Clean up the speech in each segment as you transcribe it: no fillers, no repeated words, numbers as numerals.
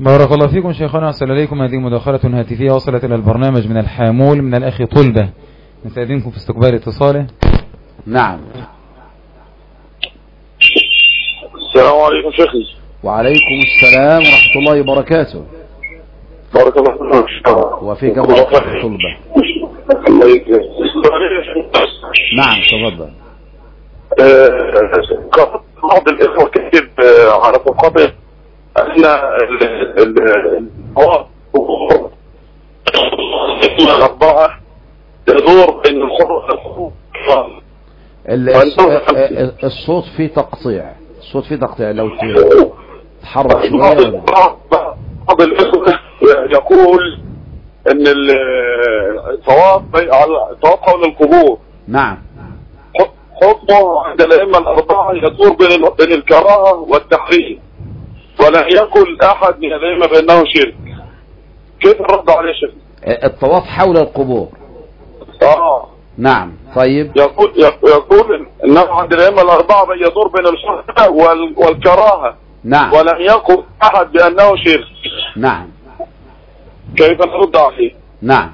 بارك الله فيكم شيخنا، أحسن إليكم. هذه مداخلة هاتفية وصلت إلى البرنامج من الحامول من الأخ طلبة، نستأذنكم في استقبال اتصاله. نعم. السلام عليكم شيخي. وعليكم السلام ورحمة الله وبركاته. بارك الله فيك. وفيك بركة طلبة. الله يكرمك. نعم تفضل. بعض الإخوة كتب على مقابل أن الأربعة يدور بين الصوت فيه تقطيع، الصوت فيه تقطيع، لو تحرك شوية. بعض الإخوة يقول أن الطواف حول القبور نعم حكمه عند الأئمة الأربعة يدور بين الكراهة والتحريم، ولا يقول أحد من الأئمة بأنه شرك. كيف الرد عليه شيخ؟ الطواف حول القبور. نعم طيب. يقول أنه عند الأئمة الأربعة يدور بين الشرك والكراهة. نعم. ولن يقول أحد بأنه شرك. نعم. كيف نرد عليه؟ نعم.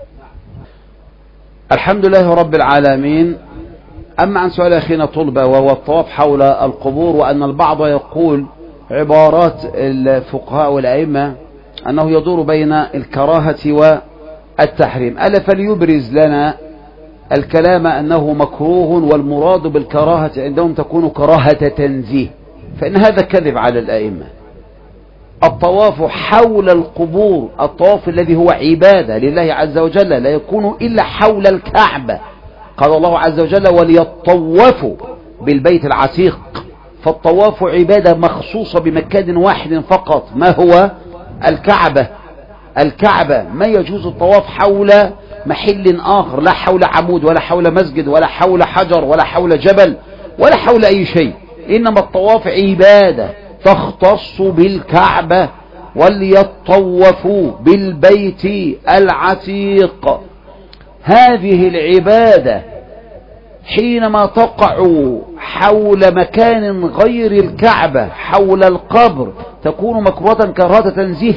الحمد لله رب العالمين. أما عن سؤال أخينا طلبة وهو الطواف حول القبور، وأن البعض يقول عبارات الفقهاء والأئمة أنه يدور بين الكراهة والتحريم، ألا فليبرز لنا الكلام أنه مكروه، والمراد بالكراهة عندهم تكون كراهة تنزيه، فإن هذا كذب على الأئمة. الطواف حول القبور، الطواف الذي هو عبادة لله عز وجل، لا يكون إلا حول الكعبة. قال الله عز وجل وليطوفوا بالبيت العتيق، فالطواف عبادة مخصوصة بمكان واحد فقط، ما هو الكعبة. الكعبة ما يجوز الطواف حول محل آخر، لا حول عمود ولا حول مسجد ولا حول حجر ولا حول جبل ولا حول أي شيء، إنما الطواف عبادة تختص بالكعبة. وليطوفوا بالبيت العتيق، هذه العبادة حينما تقع حول مكان غير الكعبة، حول القبر، تكون مكروهة كراهة تنزيه.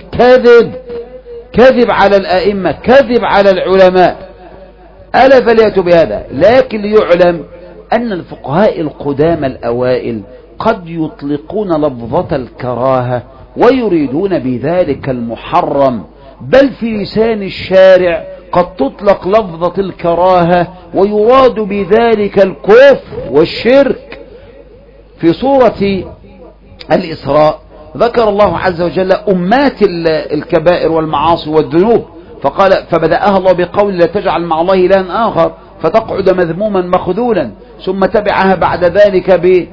كذب على الأئمة، كذب على العلماء، ألا فليأتوا بهذا. لكن ليعلم أن الفقهاء القدامى الأوائل قد يطلقون لفظة الكراهة ويريدون بذلك المحرم، بل في لسان الشارع قد تطلق لفظة الكراهة ويراد بذلك الكفر والشرك. في سورة الإسراء ذكر الله عز وجل أمات الكبائر والمعاصي والذنوب، فقال فبدأها الله بقول لا تجعل مع الله إلها آخر فتقعد مذموما مخذولا، ثم تبعها بعد ذلك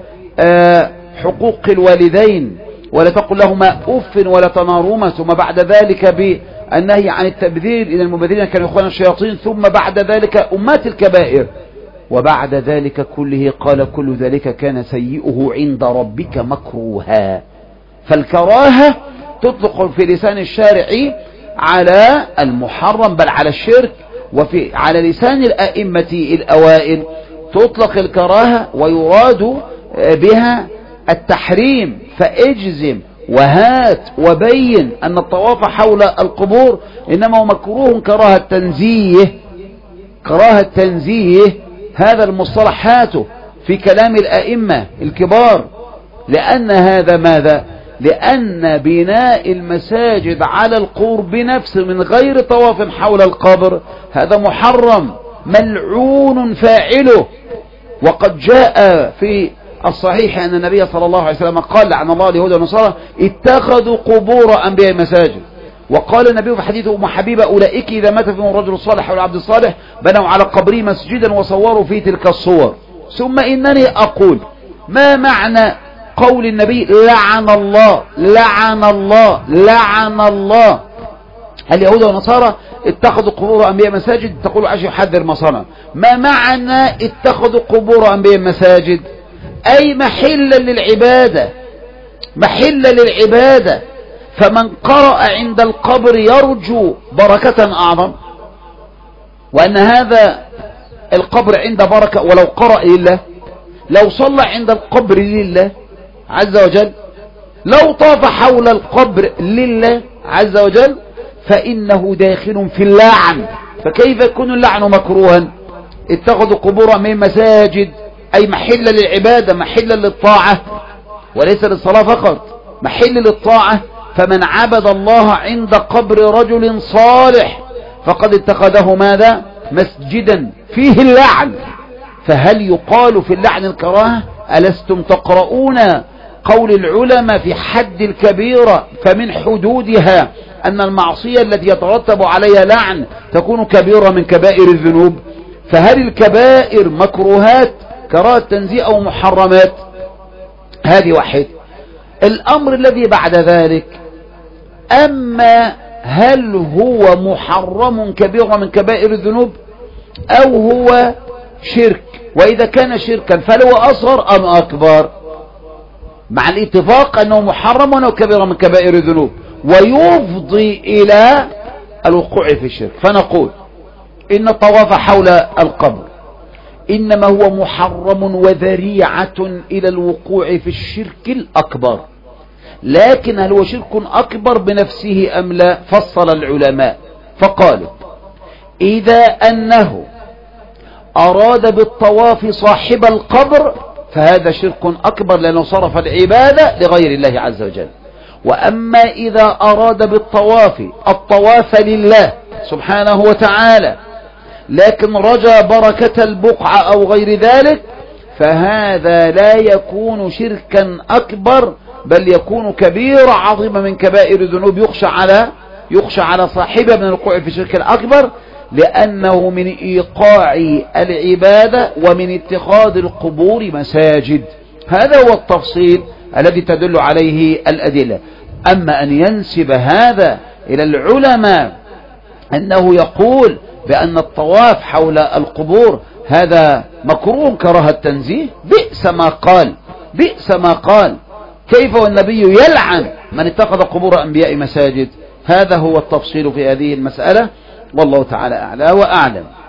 بحقوق الوالدين ولا تقل لهما أف ولا تنهرهما، ثم بعد ذلك بالنهي عن التبذير إلى المبذرين كانوا إخوان الشياطين، ثم بعد ذلك أمات الكبائر، وبعد ذلك كله قال كل ذلك كان سيئه عند ربك مكروها. فالكراهة تطلق في لسان الشارع على المحرم بل على الشرك، على لسان الأئمة الأوائل تطلق الكراهة ويراد بها التحريم. فاجزم وهات وبين أن الطواف حول القبور إنما هو مكروه كراهة تنزيه. كراهة تنزيه هذا المصطلح هاته في كلام الأئمة الكبار، لأن هذا ماذا؟ لأن بناء المساجد على القرب نفسه من غير طواف حول القبر هذا محرم ملعون فاعله. وقد جاء في الصحيح أن النبي صلى الله عليه وسلم قال لعن الله اليهود والنصارى اتخذوا قبور أنبياء مساجد. وقال النبي في حديث أم حبيبة أولئك إذا مات فيهم الرجل الصالح والعبد الصالح بنوا على قبره مسجدا وصوروا فيه تلك الصور. ثم إنني أقول ما معنى قول النبي لعن الله لعن الله لعن الله اليهود والنصارى اتخذوا قبور أنبياء مساجد؟ تقول عايز يحذر مصنع. ما معنى اتخذوا قبور أنبياء مساجد؟ أي محلا للعبادة، محلا للعبادة. فمن قرأ عند القبر يرجو بركة أعظم، وأن هذا القبر عند بركة، ولو قرأ لله، لو صلى عند القبر لله عز وجل لو طاف حول القبر لله عز وجل فإنه داخل في اللعن. فكيف يكون اللعن مكروها؟ اتخذوا قبور من مساجد، أي محل للعبادة، محل للطاعة، وليس للصلاة فقط، محل للطاعة. فمن عبد الله عند قبر رجل صالح فقد اتخذه ماذا؟ مسجدا فيه اللعن. فهل يقال في اللعن الكراهة؟ ألستم تقرؤون قول العلماء في حد الكبيرة فمن حدودها أن المعصية التي يترتب عليها لعن تكون كبيرة من كبائر الذنوب؟ فهل الكبائر مكروهات كراهة تنزيه أو محرمات؟ هذه واحد. الأمر الذي بعد ذلك، أما هل هو محرم كبيرة من كبائر الذنوب أو هو شرك؟ وإذا كان شركا فلو أصغر أم أكبر؟ مع الاتفاق أنه محرم وأنه كبيرة من كبائر الذنوب ويفضي إلى الوقوع في الشرك. فنقول إن الطواف حول القبر إنما هو محرم وذريعة إلى الوقوع في الشرك الأكبر. لكن هل هو شرك أكبر بنفسه أم لا؟ فصل العلماء فقالوا إذا أنه أراد بالطواف صاحب القبر فهذا شرك أكبر لأنه صرف العبادة لغير الله عز وجل. وأما إذا أراد بالطواف الطواف لله سبحانه وتعالى لكن رجى بركة البقعة أو غير ذلك فهذا لا يكون شركا أكبر بل يكون كبيرة عظيمة من كبائر الذنوب يخشى على صاحبه من الوقوع في الشرك الأكبر، لأنه من إيقاع العبادة ومن اتخاذ القبور مساجد. هذا هو التفصيل الذي تدل عليه الأدلة. أما أن ينسب هذا إلى العلماء أنه يقول بأن الطواف حول القبور هذا مكروه كراهة تنزيه، بئس ما قال. كيف والنبي يلعن من اتخذ قبور أنبياء مساجد؟ هذا هو التفصيل في هذه المسألة، والله تعالى أعلى وأعلم.